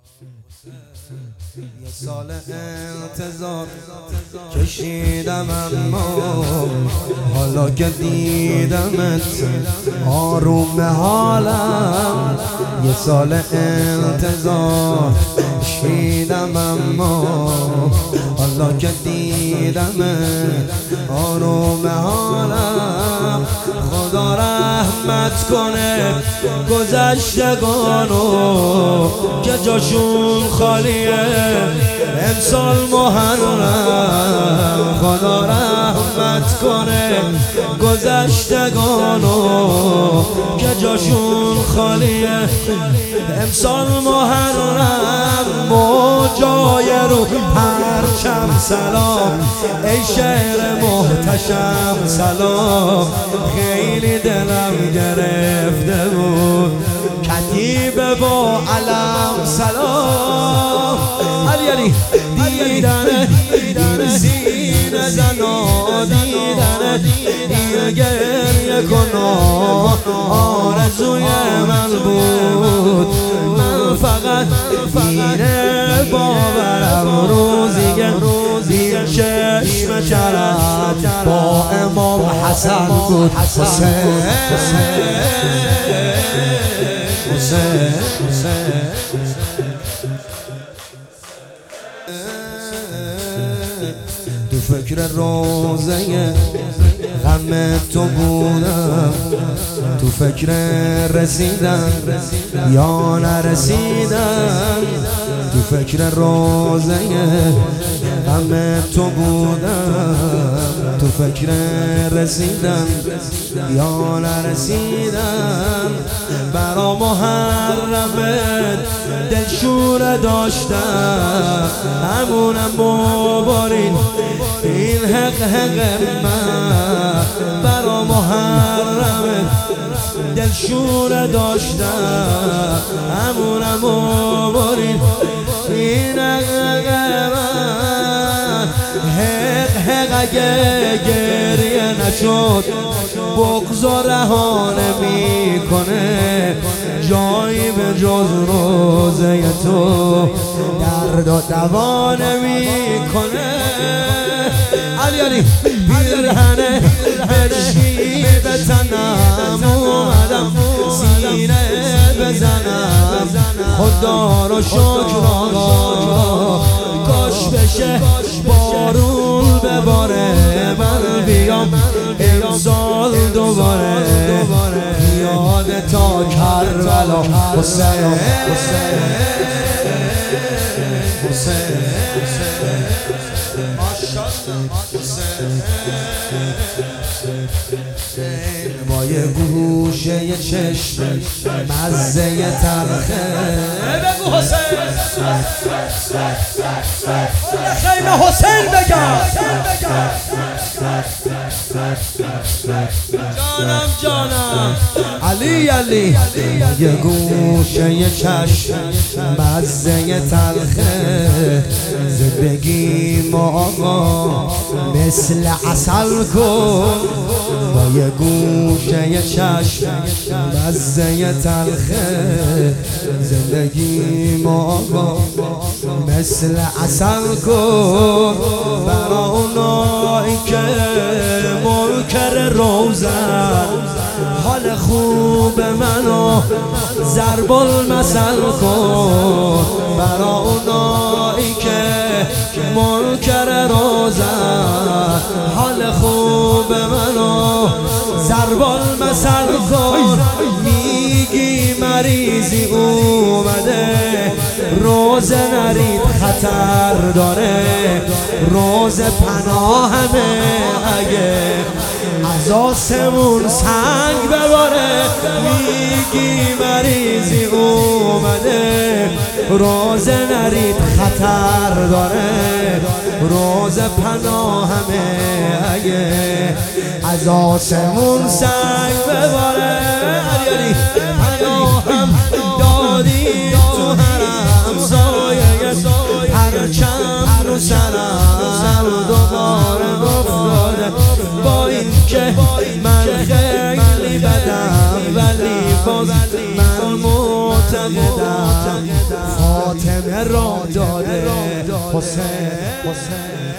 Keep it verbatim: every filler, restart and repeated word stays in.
یه سال انتظار کشیدم اما حالا که دیدمت آروم حالم. یه سال انتظار کشیدم اما حالا که دیدمت آروم حالم. خدا رحمت کنه گذشتگانو که جاشون خالیه امسال محرم. خدا رحمت کنه گذشتگانو که جاشون خالیه امسال محرم. موجای رو پرچم سلام ای شهر محتشم سلام. خیلی دلم گرفته بود کتیبه با علم سلام. علی علی دیدن دیدن سینه زنا دیدن این گریه کنا آرزوی من بود. من فقط اینه باورم روزیگه این چشم چرم با امام حسن بود. حسین حسین حسین تو فکر روزه غم تو بودم تو فکر رسیدن یا نرسیدن. تو فکر روزه غم تو بودم تو فکر رسیدن یا نرسیدن. برا محرمت دلشوره داشتم همونم مبارین این حق حق من. برا محرمت دلشوره داشتم همونم مبارین این حق حق من. حق حق اگه گریه نشد بغض و رها نمیکنه جایی به جز روزه تو درد و دوا نمیکنه. علی علی پیرهنه بشی به تنم اومدم سینه بزنم خدا رو شکر آقا کاش بشه بارون بباره من بیام امسال دوباره یاد تا کربلا. حسین حسین حسین با یه گوشه یه چشم مزه یه تلخه بگو حسین خیمه حسین بگم جانم جانم علی علی. یه گوشه یه چشم مزه یه تلخه زندگی ما آقا مثل عسل کن. با یه گوشه یه چشم مزه یه تلخه زندگی ما آقا مثل عسل کن. برا اونایی که منکر روزن حال خوب منو ضرب المثل کن. برا اونایی که منکر روزن حال خوب منو ضرب المثل کن. میگی مریضی اومده روز نرید خطر داره روز پناهمه اگه از آسمون سنگ بباره. میگی مریضی اومده روز نرید خطر داره روز پناهمه اگه از آسمون سنگ بباره. علی پناهم دادی تو حرم سایه پرچم رو سرم دوباره افتاده با این که من خیلی بدم ولی باز من معتقدم فاطمه را داره حسین حسین